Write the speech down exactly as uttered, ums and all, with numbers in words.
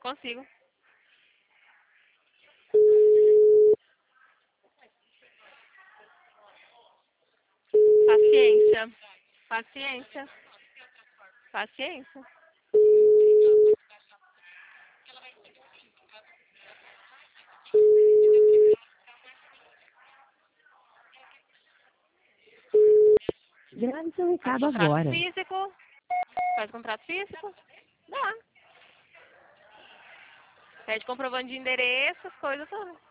consigo. Paciência. Paciência. Paciência. Grave seu Faz recado contrato agora. físico. Faz contrato físico. Dá. Pede comprovante de endereço, as coisas todas.